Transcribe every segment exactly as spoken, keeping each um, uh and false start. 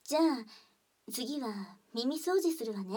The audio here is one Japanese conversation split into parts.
じゃあ次は耳掃除するわね。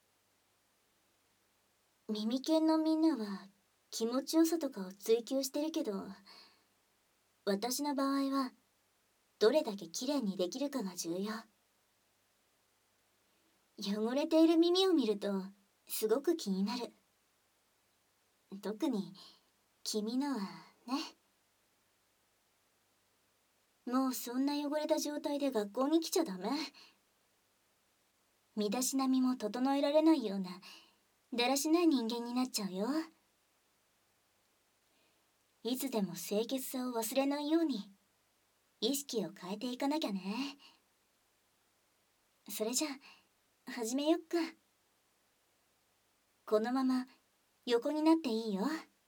耳犬のみんなは気持ちよさとかを追求してるけど、私の場合はどれだけきれいにできるかが重要。汚れている耳を見るとすごく気になる。特に君のはね。もうそんな汚れた状態で学校に来ちゃダメ。身だしなみも整えられないようなだらしない人間になっちゃうよ。いつでも清潔さを忘れないように意識を変えていかなきゃね。それじゃあ始めよっか。このまま横になっていいよ。ん？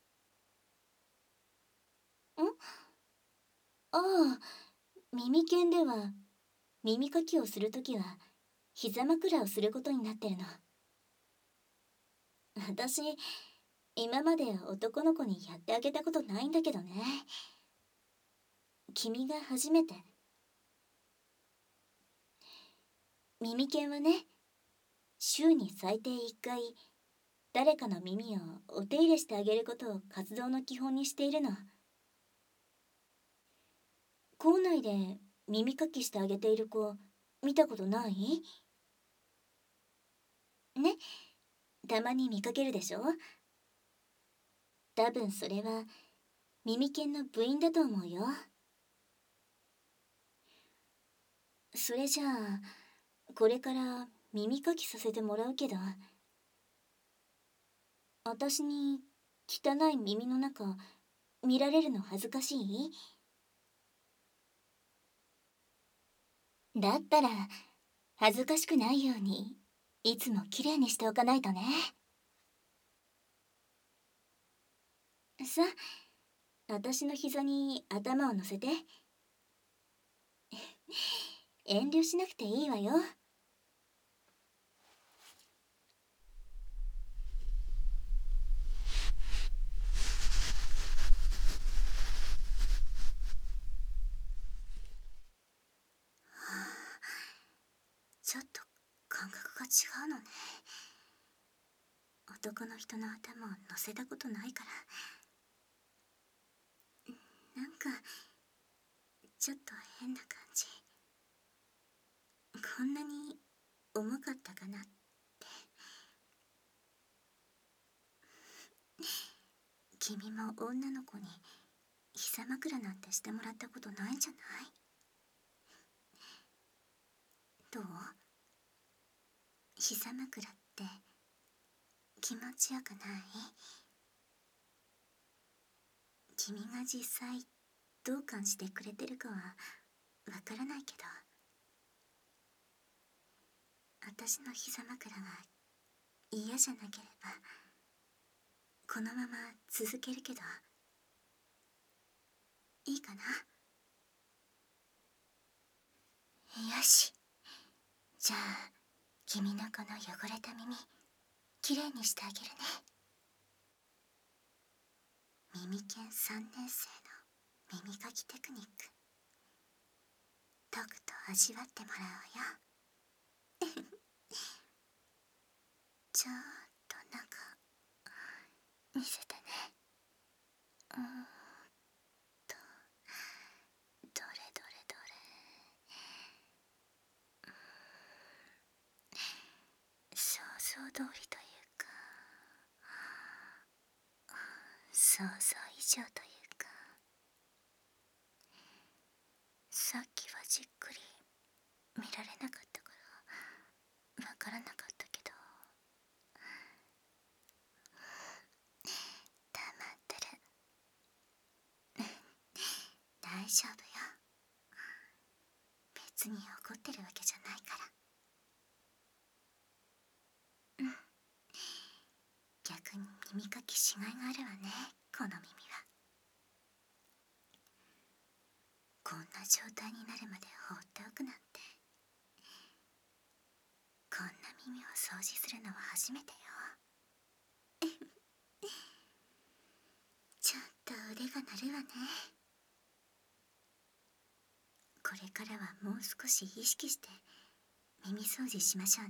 ああ、耳犬では耳かきをするときは膝枕をすることになってるの。私今まで男の子にやってあげたことないんだけどね。君が初めて。耳犬はね、週に最低いっかい誰かの耳をお手入れしてあげることを活動の基本にしているの。校内で耳かきしてあげている子見たことない？ね、たまに見かけるでしょ。多分それは耳犬の部員だと思うよ。それじゃあこれから耳かきさせてもらうけど、私に汚い耳の中見られるの恥ずかしい？だったら恥ずかしくないようにいつもきれいにしておかないとね。さあ、私の膝に頭を乗せて。遠慮しなくていいわよ。ちょっと感覚が違うのね。男の人の頭を乗せたことないから、なんかちょっと変な感じ。こんなに重かったかなって。君も女の子に膝枕なんてしてもらったことないんじゃない？どう？膝枕って気持ちよくない？君が実際どう感じてくれてるかはわからないけど、私の膝枕が嫌じゃなければこのまま続けるけどいいかな？よし、じゃあ君のこの汚れた耳きれいにしてあげるね。耳犬さんねん生の耳かきテクニック、とくと味わってもらおうよ。ちょっと中見せてね。うーんと、どれどれどれ。想像通りというか、想像以上というか、さっきはじっくり見られなかったからわからなかったけど、黙ってる。大丈夫よ。別に怒ってるわけじゃないから。うん、逆に耳かきしがいがあるわね、この耳は。こんな状態になるまで放っておくなんて。こんな耳を掃除するのは初めてよ。ちょっと腕が鳴るわね。これからはもう少し意識して耳掃除しましょうね。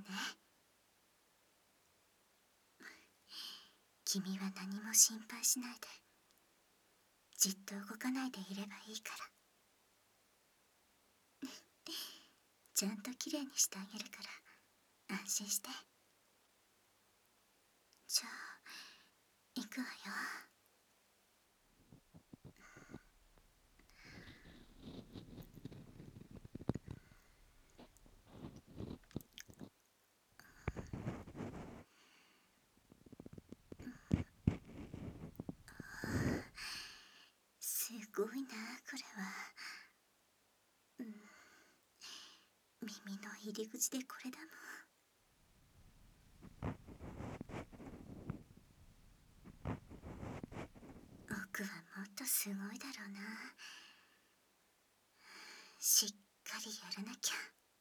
君は何も心配しないで、じっと動かないでいればいいから。ちゃんときれいにしてあげるから安心して。じゃあ行くわよ。すごいな、これは。うん、耳の入り口でこれだもん。奥はもっとすごいだろうな。しっかりやらなきゃ。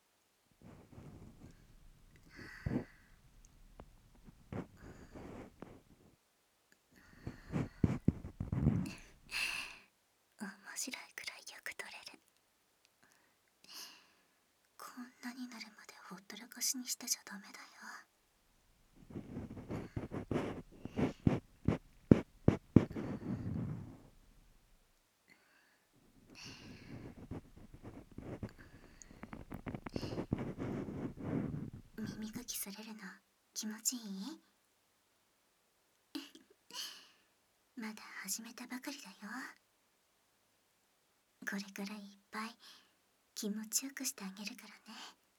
面白いくらいよく取れる。こんなになるまでほったらかしにしてちゃダメだよ。耳かきされるの気持ちいい？まだ始めたばかりだよ。これからいっぱい気持ちよくしてあげるからね。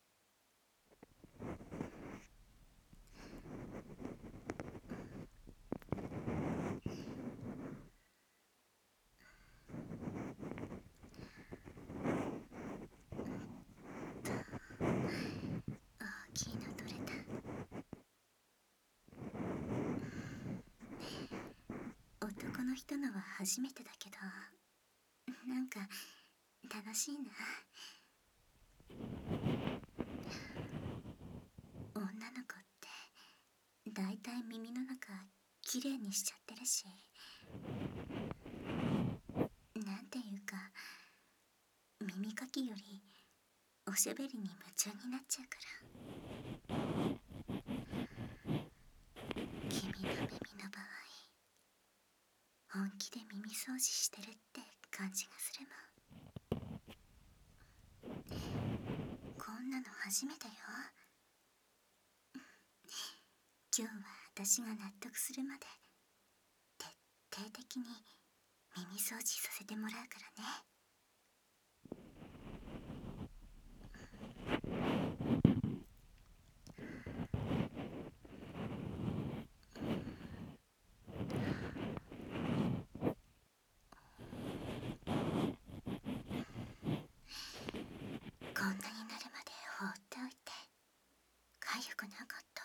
大きいの取れた。男の人のは初めてだけど、なんか楽しいな。女の子ってだいたい耳の中きれいにしちゃってるし、なんていうか耳かきよりおしゃべりに夢中になっちゃうから。君の耳の場合、本気で耳掃除してるって感じがするもん。こんなの初めてよ。今日は私が納得するまで徹底的に耳掃除させてもらうからね。こんなになるまで放っておいてかゆくなかった？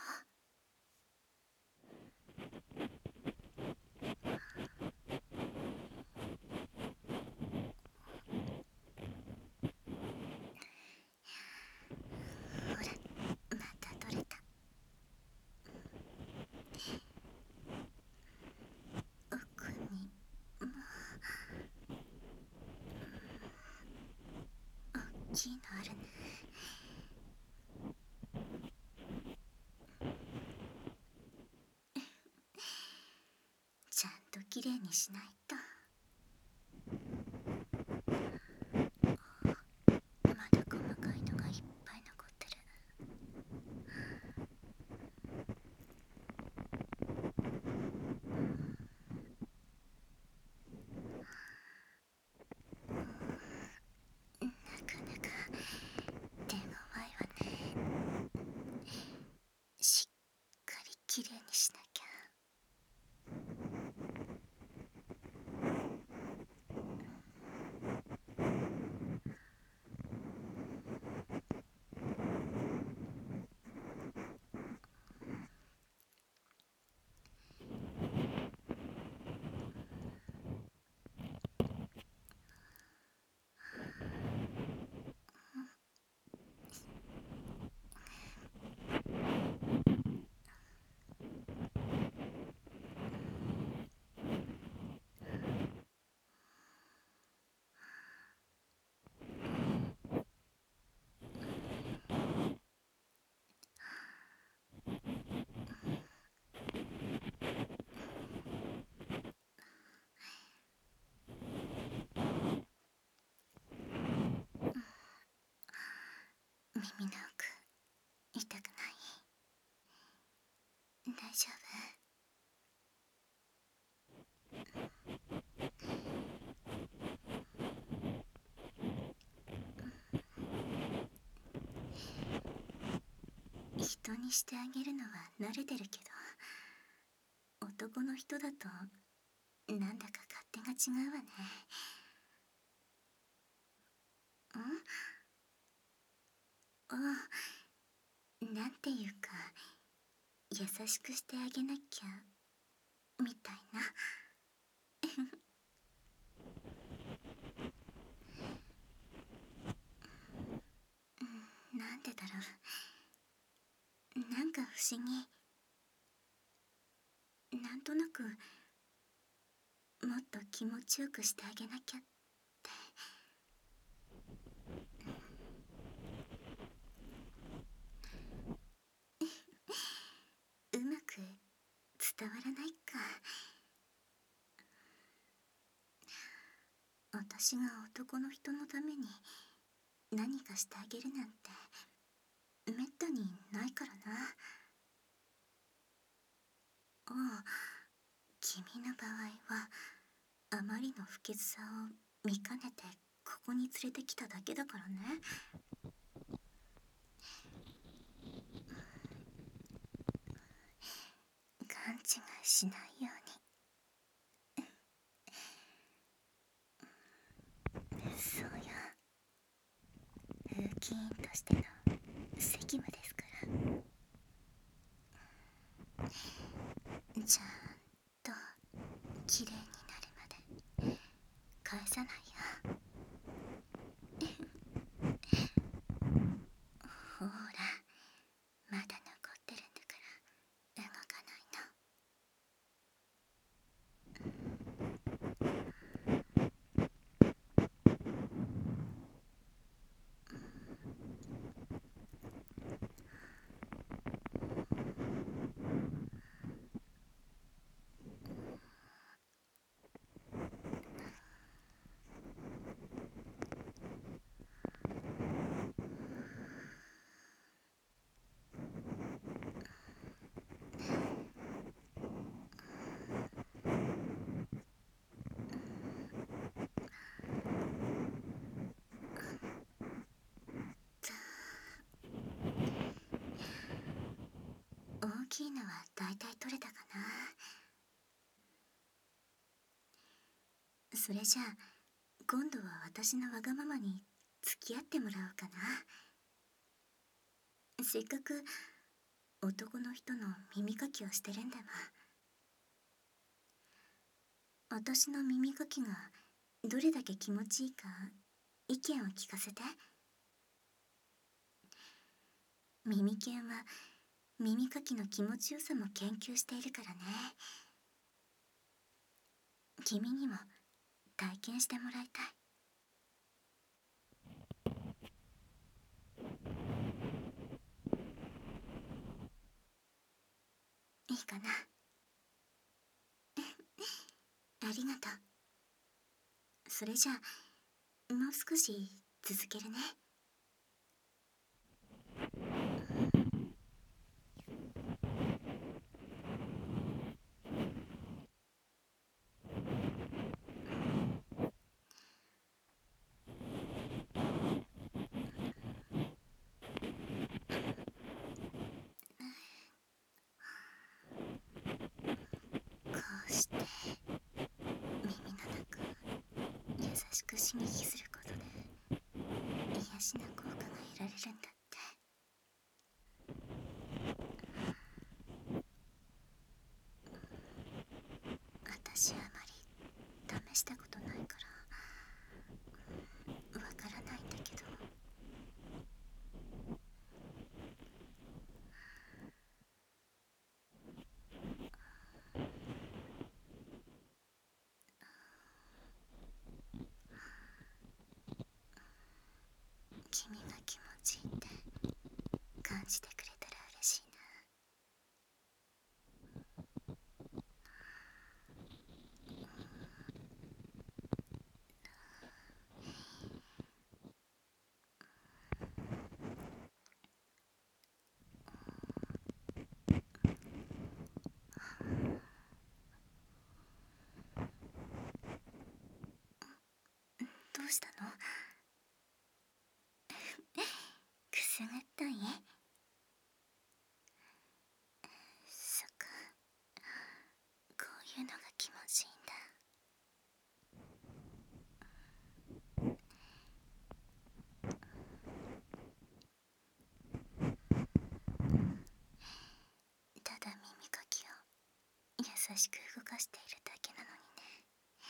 ほら、また取れた。奥にも大きいのあるね。ちゃんときれいにしないと。まだ細かいのがいっぱい残ってる。なかなか手強いわね。しっかりきれいにしなきゃ。 の奥痛くない？大丈夫？人にしてあげるのは慣れてるけど、男の人だとなんだか勝手が違うわね。ん？ああ、なんていうか優しくしてあげなきゃみたいな。なんでだろう。なんか不思議。なんとなくもっと気持ちよくしてあげなきゃって。うまく伝わらないか。私が男の人のために何かしてあげるなんてめったにないからな。ああ、君の場合はあまりの不潔さを見かねてここに連れてきただけだからね。勘違いしないように。そうよ、風紀委員としての責務ですから。ちゃんときれいになるまで返さないよ。ほら、まだ残ってるんだから動かないの。大きいのはだいたい取れたかな。それじゃあ今度は私のわがままに付き合ってもらおうかな。せっかく男の人の耳かきをしてるんだもん。私の耳かきがどれだけ気持ちいいか意見を聞かせて。耳犬は耳かきの気持ちよさも研究しているからね。君にも体験してもらいたい。いいかな。ありがとう。それじゃあもう少し続けるね。こうして耳の中優しく刺激することで癒しな効果が得られるんだって。私あまり試したことないからわからないんだけど、君が気持ちいいって感じてくれたら嬉しいな。 うしたの？くすぐったい？そっか、こういうのが気持ちいいんだ。ただ耳かきを優しく動かしているだけなのにね。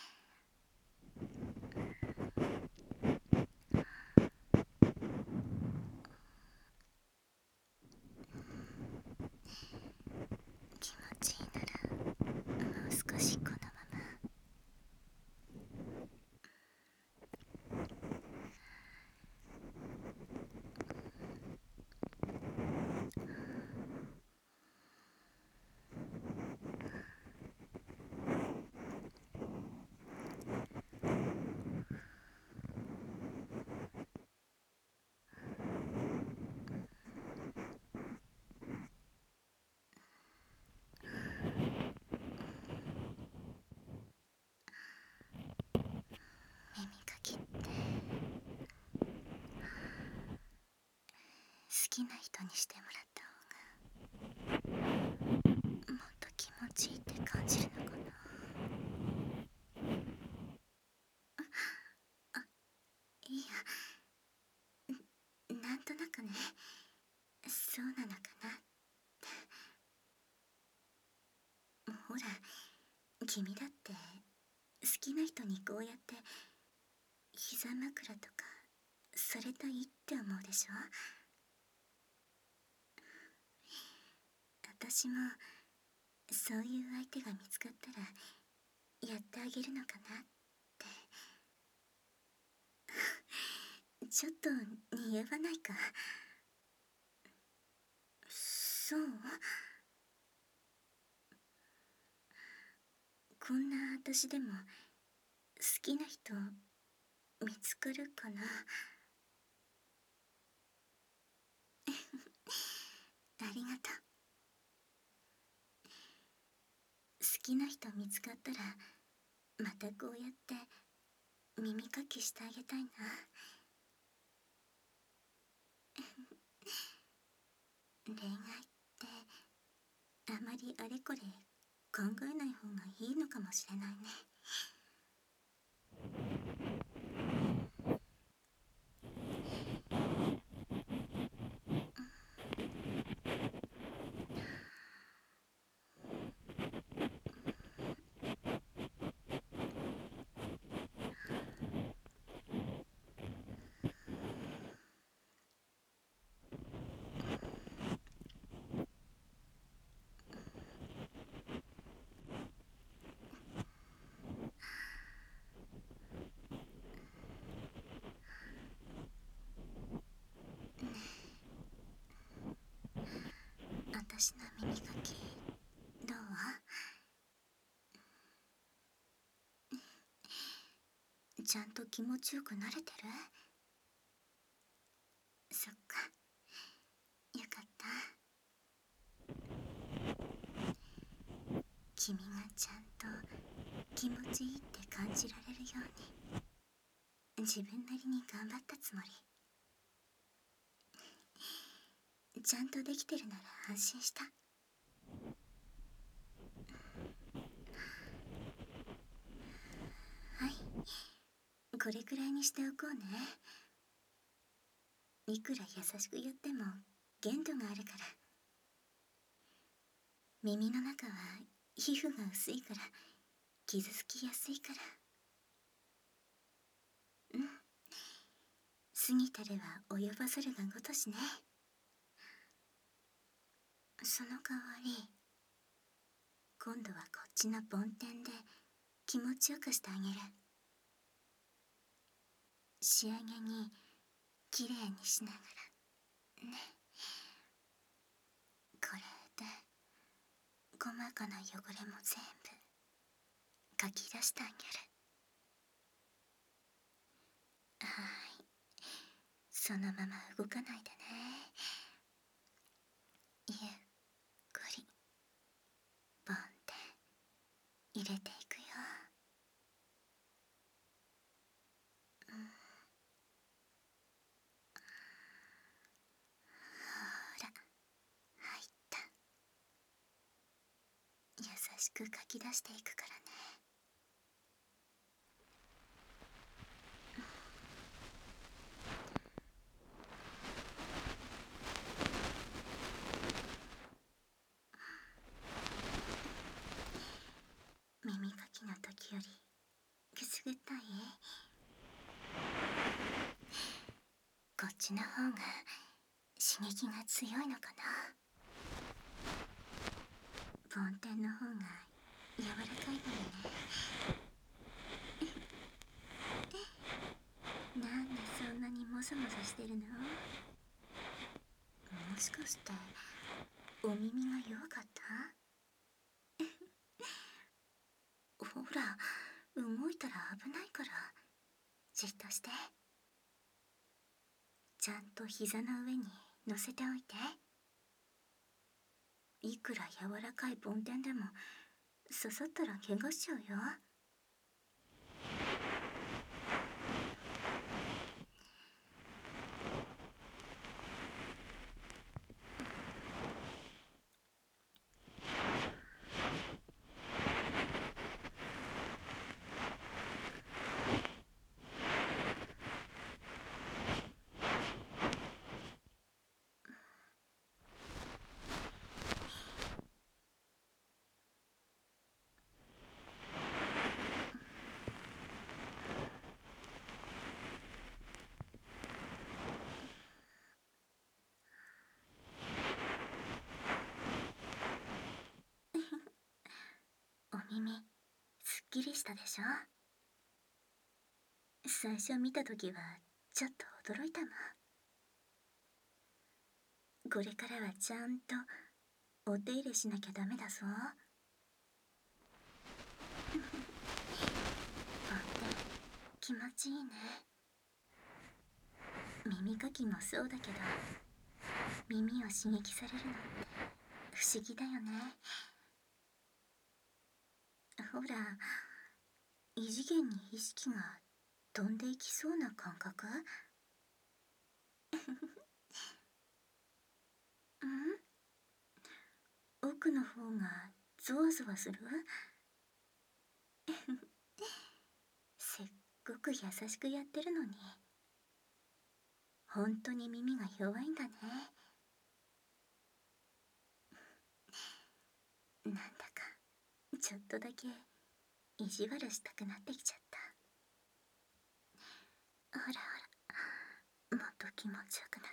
気持ちいいならもう少しこのまま。耳かきって好きな人にしてもらった方がもっと気持ちいいって感じるのかな。あ、いや、なんとなくね、そうなのかなって。ほら、君だって好きな人にこうやって膝枕とかされたいって思うでしょ。私もそういう相手が見つかったらやってあげるのかなって。ちょっと似合わないか？そう？こんな私でも好きな人見つかるかな？ありがとう。好きな人見つかったらまたこうやって耳かきしてあげたいな。恋愛ってあまりあれこれ考えない方がいいのかもしれないね。私の耳かきどう？ちゃんと気持ちよくなれてる？そっか、よかった。君がちゃんと気持ちいいって感じられるように自分なりに頑張ったつもり。ちゃんとできてるなら安心した。はい、これくらいにしておこうね。いくら優しくやっても限度があるから。耳の中は皮膚が薄いから傷つきやすいから。うん、過ぎたれは及ばざるがごとしね。その代わり今度はこっちの梵天で気持ちよくしてあげる。仕上げにきれいにしながらね。これで細かな汚れも全部かき出してあげる。はーい、そのまま動かないでね。ゆっくりポンって入れていくよ。うん。 しく書き出していくからね。耳かきの時よりくすぐったい？こっちの方が刺激が強いのかな。梵天の方が柔らかいのにね。なんでそんなにモゾモゾしてるの？もしかしてお耳が弱かった？ほら、動いたら危ないからじっとして。ちゃんと膝の上に乗せておいて。いくら柔らかい梵天でも刺さったら怪我しちゃうよ。お耳すっきりしたでしょ？最初見た時はちょっと驚いたもん。これからはちゃんとお手入れしなきゃダメだぞ。ほんと気持ちいいね。耳かきもそうだけど、耳を刺激されるのって不思議だよね。ほら、異次元に意識が飛んでいきそうな感覚？うん？奥の方がゾワゾワする？せっごく優しくやってるのに、本当に耳が弱いんだね。なんだかちょっとだけ意地悪したくなってきちゃった。ほらほら、もっと気持ちよくなって。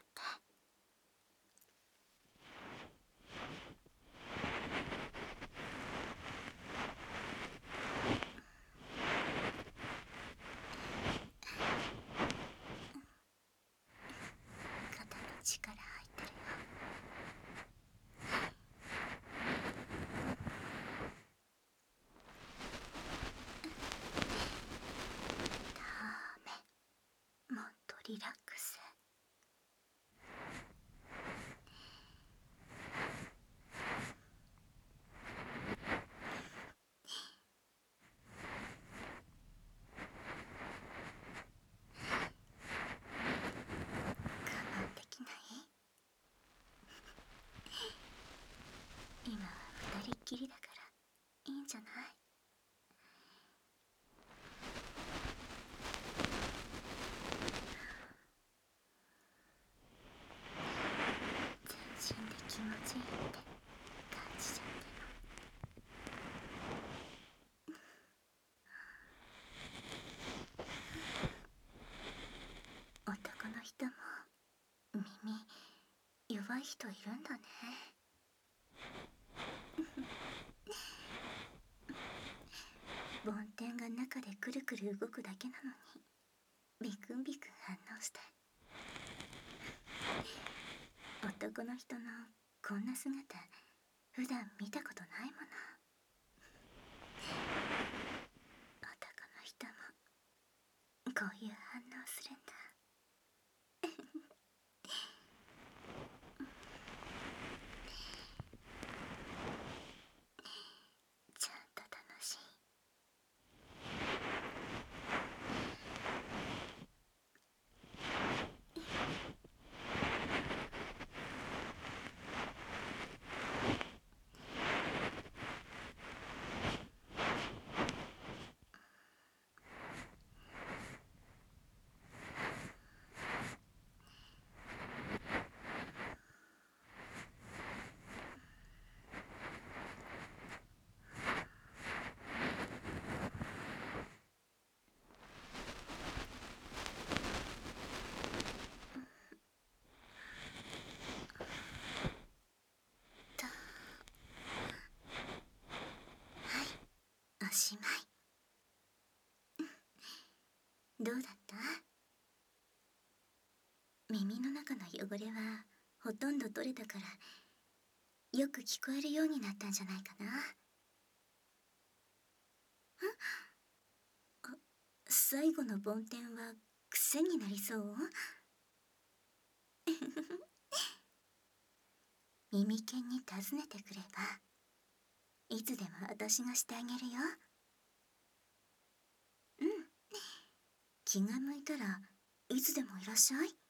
肩に力入ってるよ。ダメ、もっとリラックス。我慢できない？今は二人っきりだからいいんじゃない？全身で気持ちいいって感じちゃってる。男の人も耳弱い人いるんだね。梵天が中でくるくる動くだけなのにビクンビクン反応して。男の人のこんな姿普段見たことないもの。男の人もこういう反応するんだ。ちゃんと楽しい。 どうだった？耳の中の汚れはほとんど取れたから、よく聞こえるようになったんじゃないかな。あ、最後の梵天は癖になりそう？耳犬に尋ねてくれば、いつでも私がしてあげるよ。うん。気が向いたらいつでもいらっしゃい。